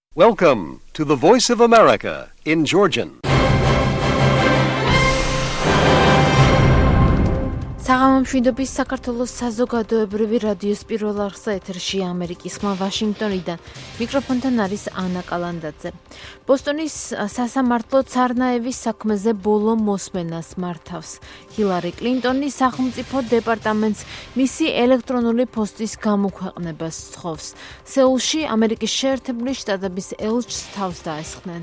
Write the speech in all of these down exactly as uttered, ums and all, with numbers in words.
Welcome to the Voice of America in Georgian. საღამომშვიდობის საქართველოს საზოგადოებრივი რადიოს პირველ არხზე ეთერში ამერიკის ხმა ვაშინგტონიდან. მიკროფონთან არის ანა კალანდაძე. ბოსტონის სასამართლო ცარნაევის საქმეზე ბოლო მოსმენას მართავს. ჰილარი კლინტონი სახელმწიფო დეპარტამენტს მისი ელექტრონული პოსტის გამოქვეყნებას სთხოვს. სეულში ამერიკის შეერთებული შტატების ელჩს თავს დაესხნენ.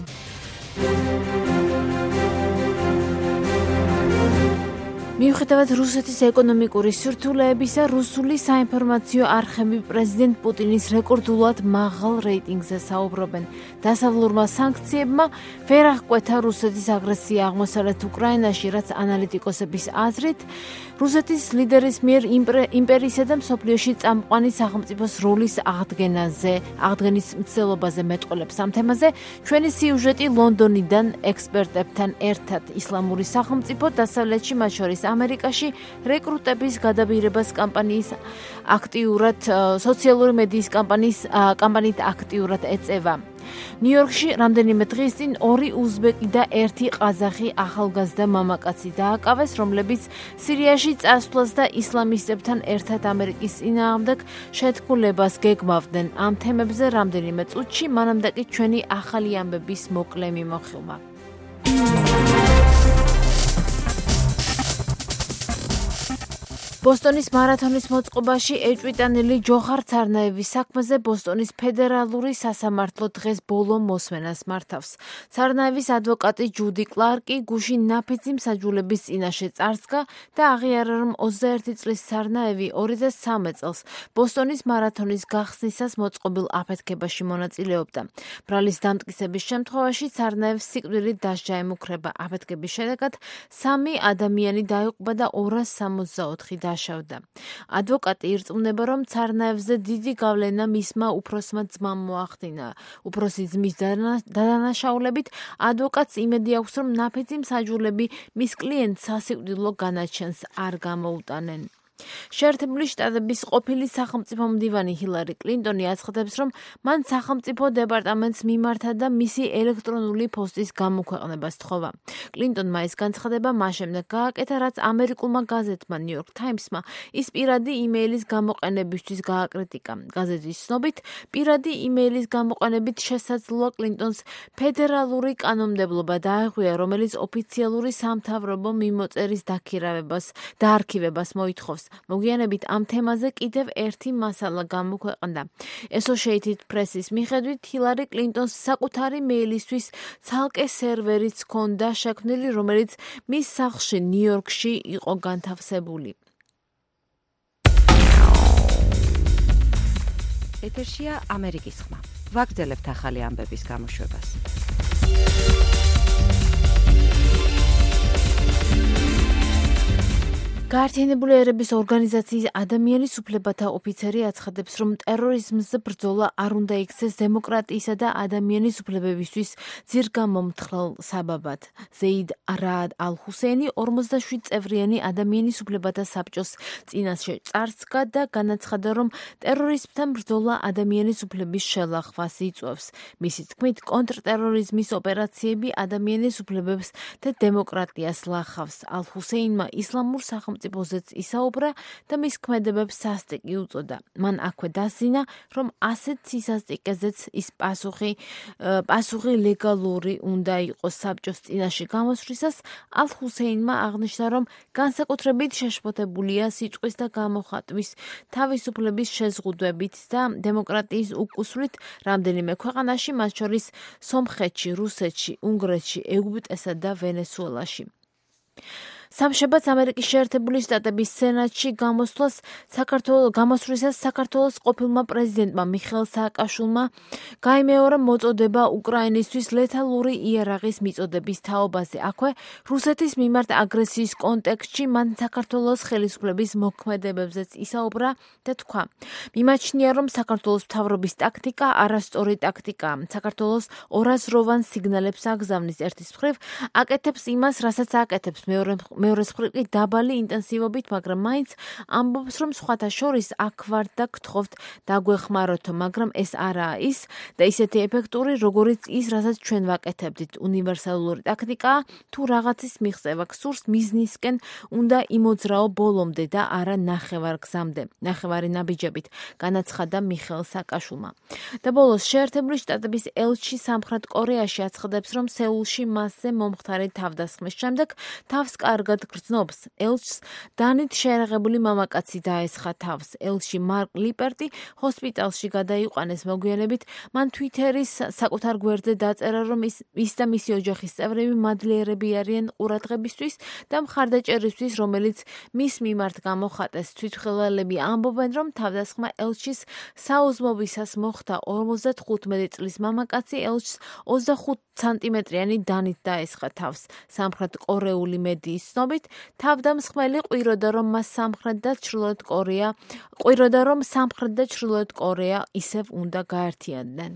მიუხედავად რუსეთის ეკონომიკური სირთულეებისა, რუსული საინფორმაციო არხები პრეზიდენტ პუტინის რეკორდულად მაღალ რეიტინგზე საუბრობენ. დასავლურმა სანქციებმა ვერ აღკვეთა რუსეთის აგრესია აღმოსავლეთ უკრაინაში, რაც ანალიტიკოსების აზრით რუსეთის ლიდერის მიერ იმპერიისა და მსოფლიოში წამყვანი სახელმწიფოს როლის აღდგენაზე, აღდგენის მცდელობაზე მეტყველებს. ამ თემაზე ჩვენი სიუჟეტი ლონდონიდან ექსპერტებთან ერთად. ისლამური სახელმწიფო დასავლეთში, მათ შორის ამერიკაში რეკრუტების გადაბირებას კამპანიის აქტიურად სოციალური მედიის კამპანიის კამპანიით აქტიურად ეწევა. ნიუ-იორკში რამდენიმე დღის წინ ორი უზბეკი და ერთი ყაზახი ახალგაზრდა მამაკაცი დააკავეს, რომლებიც სირიაში წასვლას და ისლამისტებთან ერთად ამერიკის წინააღმდეგ შეთქმულებას გეგმავდნენ. ამ თემებზე რამდენიმე წუთში, მანამდე კი ჩვენი ახალი ამბების მოკლე მიმოხილვა. ბოსტონის მარათონის მოწყობაში ეჭვიტანილი ჯოხარ ცარნაევის საქმეზე ბოსტონის ფედერალური სასამართლო დღეს ბოლო მოსმენას მართავს. ცარნაევის ადვოკატი ჯუდი კლარკი გუშინ ნაფიცი მსაჯულების წინაშე წარსდგა და აღიარა, რომ ოცდაერთი წლის ცარნაევი ორი ათას სამი წელს ბოსტონის მარათონის გახსნისას მოწყობილ აფეთქებაში მონაწილეობდა. ბრალის დამტკიცების შემთხვევაში ცარნაევს სიკვდილით დასჯა ემუქრება. აფეთქების შედეგად სამი ადამიანი დაიღუპა და ორას სამოცდაოთხი და შავდა. ადვოკატი ირწმუნება, რომ ცარნაევზე დიდი გავლენა მისმა უფროსმა ძმამ მოახდინა. უფროსი ძმის დადანაშაულებით ადვოკატს იმედი აქვს, რომ ნაფიცი მსაჯულები მის კლიენტს სასიკვდილო განაჩენს არ გამოუტანენ. შეერთებული შტატების ყოფილი სახელმწიფო მდივანი ჰილარი კლინტონი აცხადებს, რომ მან სახელმწიფო დეპარტამენტს მიმართა და მისი ელექტრონული პოსტის გამოქვეყნებას სთხოვა. კლინტონმა ეს განცხადება მას შემდეგ გააკეთა, რაც ამერიკულმა გაზეთმა ნიუ-იორკ ტაიმსმა ის პირადი იმეილის გამოყენებისთვის გააკრიტიკა. გაზეთის ცნობით, პირადი იმეილის გამოყენებით შესაძლოა კლინტონს ფედერალური კანონმდებლობა დაეღვია, რომელიც ოფიციალური სამთავრობო მიმოწერის დაქირავებას და არქივებას მოითხოვს. მოგვიანებით ამ თემაზე კიდევ ერთი მასალა გამოქვეყნდა. Associated Press-ის მიხედვით, ჰილარი კლინტონს საკუთარი მეილისთვის ცალკე სერვერიც ჰქონდა შექმნილი, რომელიც მის სახლში ნიუ-იორკში იყო განთავსებული. ეთერშია ამერიკის ხმა. ვაგრძელებთ ახალი ამბების გამოშვებას. გაერთიანებული ერების ორგანიზაციის ადამიანის უფლებათა ოფიცერი აცხადებს, რომ ტერორიზმზე ბრძოლა არ უნდა იქცეს დემოკრატიისა და ადამიანის უფლებებისთვის ძირგამომთხელ საბაბად. ზეიდ რაად ალ-ჰუსეინი ორმოცდაშვიდ წევრიანი ადამიანის უფლებათა საბჭოს წინაშე წარსდგა და განაცხადა, რომ ტერორიზმთან ბრძოლა ადამიანის უფლების შელახვას იწვევს. მისი თქმით, კონტრტერორიზმის ოპერაციები ადამიანის უფლებებს და დემოკრატიას ლახავს. ალ-ჰუსეინმა ისლამურ სახელმწიფო სახელმწიფოზეც ისაუბრა და მის ქმედებებს სასტიკი უწოდა. მან აქვე დასძინა, რომ ასეთ სისასტიკეზეც ის პასუხი პასუხი ლეგალური უნდა იყოს საბჭოს წინაშე გამოსვლისას. ალ-ჰუსეინმა აღნიშნა, რომ განსაკუთრებით შეშფოთებულია სიტყვის და გამოხატვის თავისუფლების შეზღუდვებით და დემოკრატიის უკუსვლით რამდენიმე ქვეყანაში, მათ შორის სომხეთში, რუსეთში, უნგრეთში, ეგვიპტესა და ვენესუელაში. სამშაბათს ამერიკის შეერთებული შტატების სენატში გამოსვლას საქართველოს გამოსვლისას საქართველოს ყოფილმა პრეზიდენტმა მიხეილ სააკაშვილმა გაიმეორა მოწოდება უკრაინისთვის ლეთალური იარაღის მიწოდების თაობაზე. აქვე რუსეთის მიმართ აგრესიის კონტექსტში მან საქართველოს ხელისუფლების მოქმედებებზეც ისაუბრა და თქვა, მიმაჩნია, რომ საქართველოს მთავრობის ტაქტიკა არასწორი ტაქტიკაა. საქართველოს ორაზროვან სიგნალებს აგზავნის ერთის მხრივ აკეთებს იმას, რასაც აკეთებს, მეორე მეორე მხრივ კი დაბალი ინტენსივობით, მაგრამ მაინც ამბობს, რომ სხვათა შორის აქ ვართ და გთხოვთ დაგვეხმაროთ, მაგრამ ეს არაა ის და ისეთი ეფექტური, როგორიც ის, რასაც ჩვენ ვაკეთებდით. უნივერსალური ტაქტიკაა, თუ რაღაცის მიღწევა გსურს, მიზნისკენ უნდა იმოძრაო ბოლომდე და არა ნახევარგზამდე, ნახევარი ნაბიჯებით, განაცხადა მიხეილ სააკაშვილმა. და ბოლოს შეერთებული შტატების ელჩი სამხრეთ კორეაში აცხადებს, რომ სეულში მასზე მომხდარი თავდასხმის შემდეგ თავს კარგად გრძნობს. ელჩს დანით შეერაღებული მამაკაცი დაესხა თავს. ელჩი მარკ ლიპერტი ჰოსპიტალში გადაიყვანეს მოგვიანებით. მან თვიტერის საკუთარ გვერდზე დაწერა, რომ ის, ის და მისი ოჯახის წევრები მადლიერები არიან ყურადღებისთვის და მხარდაჭერისთვის, რომელიც მის მიმართ გამოხატეს. თვითმხილველები ამბობენ, რომ თავდასხმა ელჩის საუზმობისას მოხდა. ორმოცდათხუთმეტი წლის მამაკაცი ელჩს ოცდახუთ სანტიმეტრიანი დანით დაესხა თავს. სამხრეთ კორეული მედიის ცნობით, თავდამსხმელი ყვიროდა, რომ მას სამხრეთ და ჩრდილოეთ კორეა, ყვიროდა, რომ სამხრეთ და ჩრდილოეთ კორეა ისევ უნდა გაერთიანდნენ.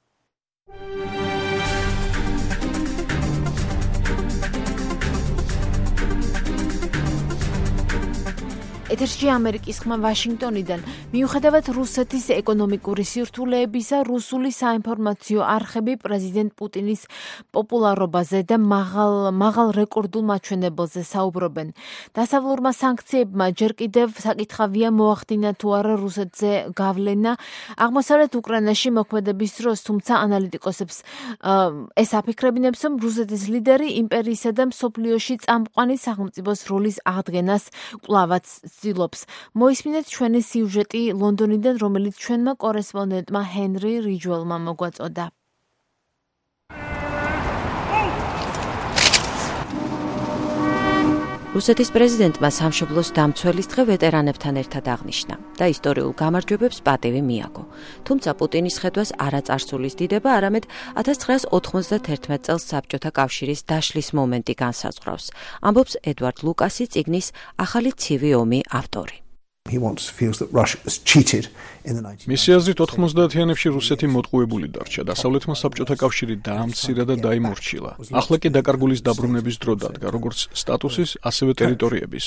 ეთერში ამერიკის ხმა ვაშინგტონიდან. მიუხედავად რუსეთის ეკონომიკური სირთულეებისა, რუსული საინფორმაციო არხები პრეზიდენტ პუტინის პოპულარობაზე და მაღალ, მაღალ რეკორდულ მაჩვენებელზე საუბრობენ. დასავლურმა სანქციებმა ჯერ კიდევ საკითხავია მოახდინა თუ არა რუსეთზე გავლენა აღმოსავლეთ უკრაინაში მოქმედების დროს, თუმცა ანალიტიკოსებს ეს აფიქრებინებს, რომ რუსეთის ლიდერი იმპერიისა და მსოფლიოში წამყვანი სახელმწიფოს როლის აღდგენას კვლავაც ცდილობს. მოისმინეთ ჩვენი სიუჟეტი ლონდონიდან, რომელიც ჩვენმა კორესპონდენტმა ჰენრი რიჯველმა მოგვაწოდა. რუსეთის პრეზიდენტმა სამშობლოს დამცველის დღე ვეტერანებთან ერთად აღნიშნა და ისტორიულ გამარჯვებებს პატივი მიაგო. თუმცა პუტინის ხედვას არა წარსულის დიდება, არამედ ათას ცხრაას ოცდაათერთმეტ წელს საბჭოთა კავშირის დაშლის მომენტი განსაზღვრავს. ამბობს ედვარდ ლუკასი, წიგნის ახალი ცივი ომი ავტორი. He wants feels that Russia was cheated in the nineteen მისი აზრით ოთხმოცდაათიანებში რუსეთი მოტყუებული დარჩა. დასავლეთმა საბჭოთა კავშირი დაამცირა და დაიმორჩილა. ახლა კი დაკარგულის დაბრუნების დრო დადგა, როგორც სტატუსის, ასევე ტერიტორიების.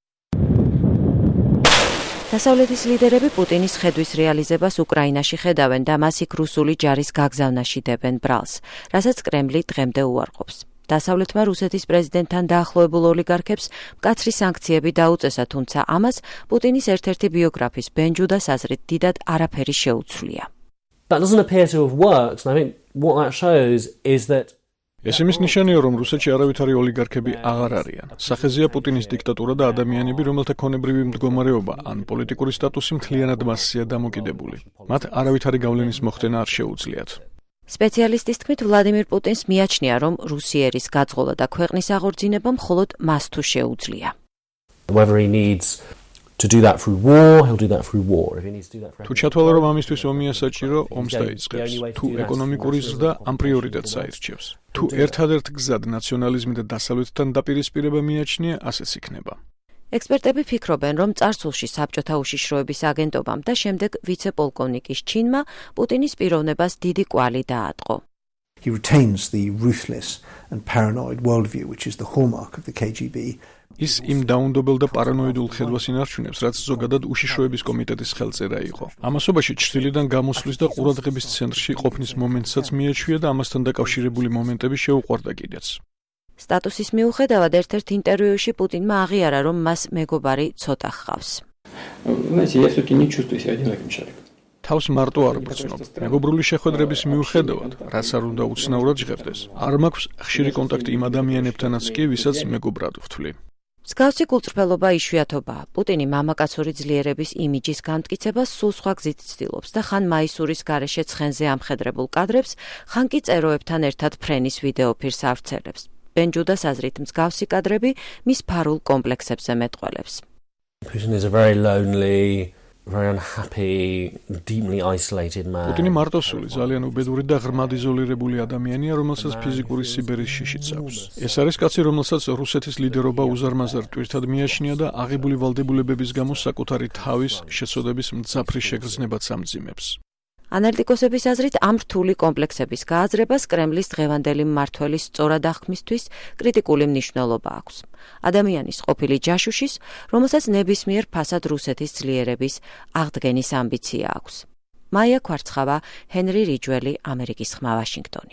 დასავლეთის ლიდერები პუტინის ხედვის რეალიზებას უკრაინაში ხედავენ და მას იქ რუსული ჯარის გაგზავნაში დებენ ბრალს, რასაც კრემლი დღემდე უარყოფს. დასავლეთმა რუსეთის პრეზიდენტთან დაახლოებულ ოლიგარქებს მკაცრი სანქციები დაუწესა, თუმცა ამას პუტინის ერთ-ერთი ბიოგრაფის ბენჯუდას აზრით დიდად არაფერი შეუცვლია. That doesn't appear to have worked, and I think what that shows is that ეს იმის ნიშანია, რომ რუსეთში არავითარი ოლიგარქები აღარ არიან. სახეზეა პუტინის დიქტატურა და ადამიანები, რომელთა ქონებრივი მდგომარეობა ან პოლიტიკური სტატუსი მთლიანად მასზეა დამოკიდებული. მათ არავითარი გავლენის მოხდენა არ შეუძლიათ. სპეციალისტის თქმით, ვლადიმირ პუტინს მიაჩნია, რომ რუსიერის გაძღოლა და ქვეყნის აღორძინება მხოლოდ მას თუ შეუძლია. whether he needs to do that through war, he'll do that through war. If he needs to do that for თუ ჩათვალა, რომ ამისთვის ომია საჭირო, ომს დაიწყებს. თუ ეკონომიკური ზრდა ამ პრიორიტეტს აირჩევს. თუ ერთადერთ გზად ნაციონალიზმი და დასავლეთთან დაპირისპირება მიაჩნია, ასეც იქნება. ექსპერტები ფიქრობენ, რომ წარსულში საბჭოთა უშიშროების აგენტობამ და შემდეგ ვიცე-პოლკოვნიკის ჩინმა პუტინის პიროვნებას დიდი კვალი დაატყო. He retains the ruthless and paranoid worldview, which is the hallmark of the K G B. ის იმ დაუნდობელ და პარანოიდულ ხედვას ინარჩუნებს, რაც ზოგადად უშიშროების კომიტეტის ხელწერა იყო. ამასობაში ჩრდილიდან გამოსვლის და ყურადღების ცენტრში ყოფნის მომენტსაც მიაჩვია და ამასთან დაკავშირებული მომენტები შეუყვარდა კიდეც. სტატუსის მიუხედავად ერთ-ერთ ინტერვიუში პუტინმა აღიარა, რომ მას მეგობარი ცოტა ჰყავს. თავს მარტო არ ბრწნობ. მეგობრული შეხვედრების მიუხედავად, რაც არ უნდა უცნაურად ჟღერდეს, არ მაქვს ხშირი კონტაქტი იმ ადამიანებთანაც კი, ვისაც მეგობრად ვთვლი. მსგავსი გულწრფელობა იშვიათობაა. პუტინი მამაკაცური ძლიერების იმიჯის განმტკიცებას სულ სხვა გზით ცდილობს და ხან მაისურის გარეშე ცხენზე ამხედრებულ კადრებს, ხან კი წეროებთან ერთად ფრენის ვიდეოფირს ავრცელებს. ბენჯუდას აზრით მსგავსი კადრები მის ფარულ კომპლექსებზე მეტყველებს. Putin is a very lonely, very unhappy, deeply isolated man. პუტინი მარტოსული, ძალიან უბედური და ღრმად იზოლირებული ადამიანია, რომელსაც ფიზიკური სიბერის შიშიც აქვს. ეს არის კაცი, რომელსაც რუსეთის ლიდერობა უზარმაზარ ტვირთად მიაჩნია და აღებული ვალდებულებების გამო საკუთარი თავის შეცოდების მძაფრი შეგრძნებაც ამძიმებს. ანალიტიკოსების აზრით, ამ რთული კომპლექსების გააზრებას კრემლის დღევანდელი მმართველის სწორად აღქმისთვის კრიტიკული მნიშვნელობა აქვს. ადამიანის ყოფილი ჯაშუშის, რომელსაც ნებისმიერ ფასად რუსეთის ძლიერების აღდგენის ამბიცია აქვს. მაია ქვარცხავა, ჰენრი რიჯველი, ამერიკის ხმა, ვაშინგტონი.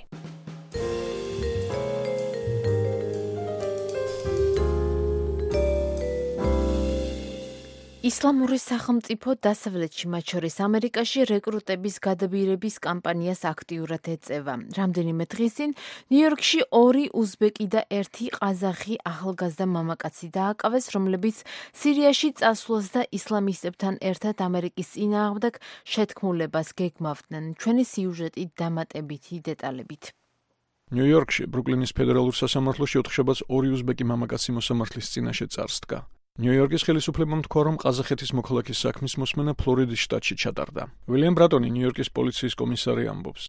ისლამური სახელმწიფო დასავლეთში, მათ შორის ამერიკაში, რეკრუტების გადაბირების კამპანიას აქტიურად ეწევა. რამდენიმე დღის წინ ნიუ-იორკში ორი უზბეკი და ერთი ყაზახი ახალგაზრდა მამაკაცი დააკავეს, რომლებიც სირიაში წასვლას და ისლამისტებთან ერთად ამერიკის წინააღმდეგ შეთქმულებას გეგმავდნენ. ჩვენი სიუჟეტი დამატებითი დეტალებით. ნიუ-იორკში, ბრუკლინის ფედერალურ სასამართლოში ოთხშაბათს ორი უზბეკი მამაკაცი მოსამართლის წინაშე წარსდგა. ნიუ-იორკის ხელისუფლებამ თქვა, რომ ყაზახეთის მოქალაქის საქმის მოსმენა ფლორიდის შტატში ჩატარდა. უილიამ ბრატონი, ნიუ-იორკის პოლიციის კომისარი, ამბობს.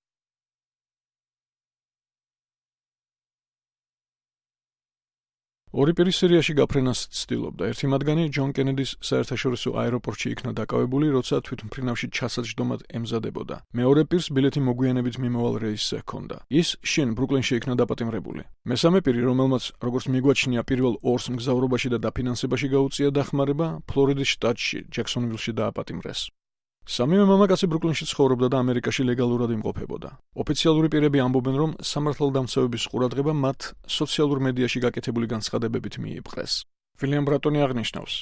ორი პირი სირიაში გაფრენას ცდილობდა. ერთი მათგანი ჯონ კენედის საერთაშორისო აეროპორტში იქნა დაკავებული, როცა თვითმფრინავში ჩასაჯდომად ემზადებოდა. მეორე პირს ბილეთი მოგვიანებით მიმოვალ რეისზე ჰქონდა. ის შინ ბრუკლინში იქნა დაპატიმრებული. მესამე პირი, რომელმაც როგორც მიგვაჩნია პირველ ორს მგზავრობაში და დაფინანსებაში გაუწია დახმარება, ფლორიდის შტატში, ჯექსონვილში დააპატიმრეს. სამივე მამაკაცი ბრუკლინში ცხოვრობდა და ამერიკაში ლეგალურად იმყოფებოდა. ოფიციალური პირები ამბობენ, რომ სამართალდამცავების ყურადღება მათ სოციალურ მედიაში გაკეთებული განცხადებებით მიიპყრეს. უილიამ ბრატონი აღნიშნავს.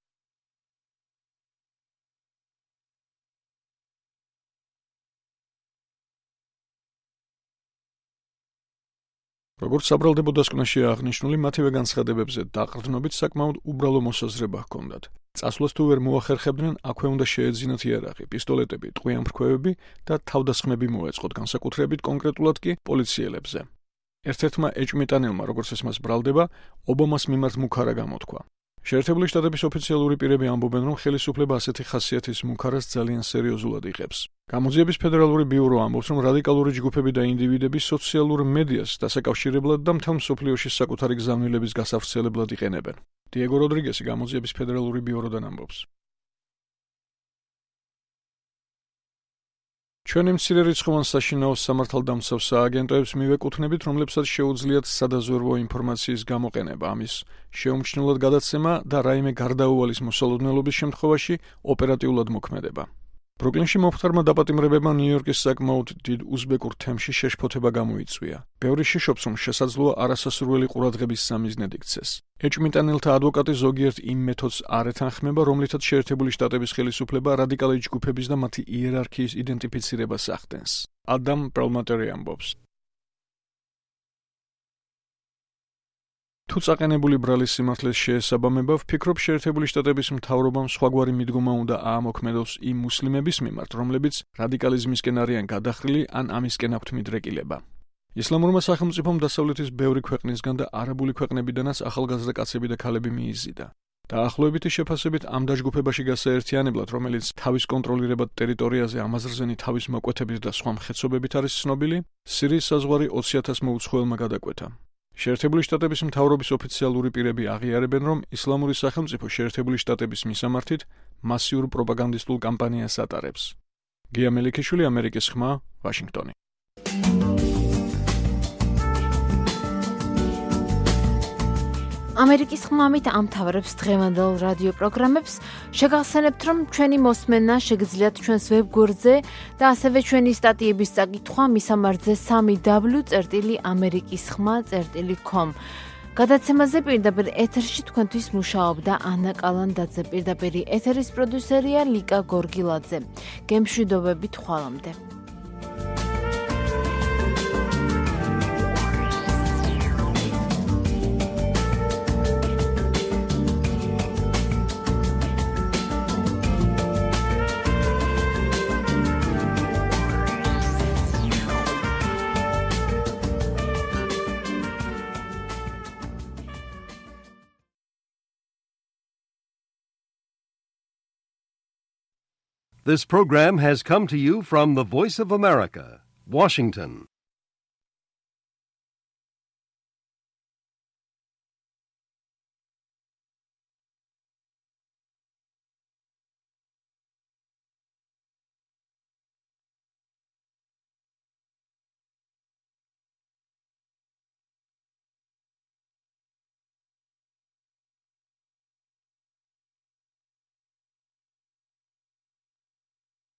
როგორც საბრალდებო დასკვნაშია აღნიშნული, მათივე განცხადებებზე დაყრდნობით საკმაოდ უბრალო მოსაზრება ჰქონდათ. წასვლას თუ ვერ მოახერხებდნენ, აქვე უნდა შეეძინათ იარაღი, პისტოლეტები, ტყვიან-ფრქვევები და თავდასხმები მოეწყოთ, განსაკუთრებით კონკრეტულად კი პოლიციელებზე. ერთ-ერთმა ეჭმიტანელმა, როგორც ეს მას ბრალდება, ობამას მიმართ მუქარა გამოთქვა. შეერთებული შტატების ოფიციალური პირები ამბობენ, რომ ხელისუფლება ასეთი ხასიათის მუქარას ძალიან სერიოზულად იღებს. გამოძიების ფედერალური ბიურო ამბობს, რომ რადიკალური ჯგუფები და ინდივიდები სოციალურ მედიას დასაკავშირებლად და მთელ მსოფლიოში საკუთარი გზავნილების გასავრცელებლად იყენებენ. დიეგო როდრიგესი გამოძიების ფედერალური ბიუროდან ამბობს. ჩვენი მცირერიცხოვან საშინაო სამართალდამცავ სააგენტოებს მივეკუთვნებით, რომლებსაც შეუძლიათ სადაზვერვო ინფორმაციის გამოყენება, ამის შეუმჩნევლად გადაცემა და რაიმე გარდაუვალის მოსალოდნელობის შემთხვევაში ოპერატიულად მოქმედება. ბრუკლინში მომხდარმა დაპატიმრებებმა ნიუ-იორკის საკმაოდ დიდ უზბეკურ თემში შეშფოთება გამოიწვია. ბევრი შიშობს, რომ შესაძლოა არასასურველი ყურადღების სამიზნედ იქცეს. ეჭმიტანელთა ადვოკატი ზოგიერთ იმ მეთოდს არ ეთანხმება, რომლითაც შეერთებული შტატების ხელისუფლება რადიკალი ჯგუფების და მათი იერარქიის იდენტიფიცირებას ახდენს. ადამ პრელმატერი ამბობს. თუ წაყენებული ბრალის სიმართლეს შეესაბამება, ვფიქრობ, შეერთებული შტატების მთავრობამ სხვაგვარი მიდგომა უნდა აამოქმედოს იმ მუსლიმების მიმართ, რომლებიც რადიკალიზმისკენ არიან გადახრილი ან ამისკენ აქვთ მიდრეკილება. ისლამურმა სახელმწიფომ დასავლეთის ბევრი ქვეყნისგან და არაბული ქვეყნებიდანაც ახალგაზრდა კაცები და ქალები მიიზიდა. დაახლოებითი შეფასებით ამ დაჯგუფებაში გასაერთიანებლად, რომელიც თავის კონტროლირებად ტერიტორიაზე ამაზრზენი თავის მოკვეთებით და სხვა მხეცობებით არის ცნობილი, სირიის საზღვარი ოცი ათას მოუცხოელმა გადაკვეთა. შეერთებული შტატების მთავრობის ოფიციალური პირები აღიარებენ, რომ ისლამური სახელმწიფო შეერთებული შტატების მისამართით მასიურ პროპაგანდისტულ კამპანიას ატარებს. გია მელიქიშვილი, ამერიკის ხმა, ვაშინგტონი. ამერიკის ხმამით ამთავრებს დღევანდელ რადიო პროგრამებს. შეგახსენებთ, რომ ჩვენი მოსმენა შეგიძლიათ ჩვენს ვებგვერდზე და ასევე ჩვენი სტატიების წაკითხვა მისამართზე სამი დაბლიუ წერტილი ამერიკის ხმა წერტილი com. გადაცემაზე პირდაპირ ეთერში თქვენთვის მუშაობდა ანა კალანდაძე, პირდაპირ ეთერის პროდიუსერია ლიკა გორგილაძე. გემშვიდობებით ხვალამდე. This program has come to you from the Voice of America, Washington.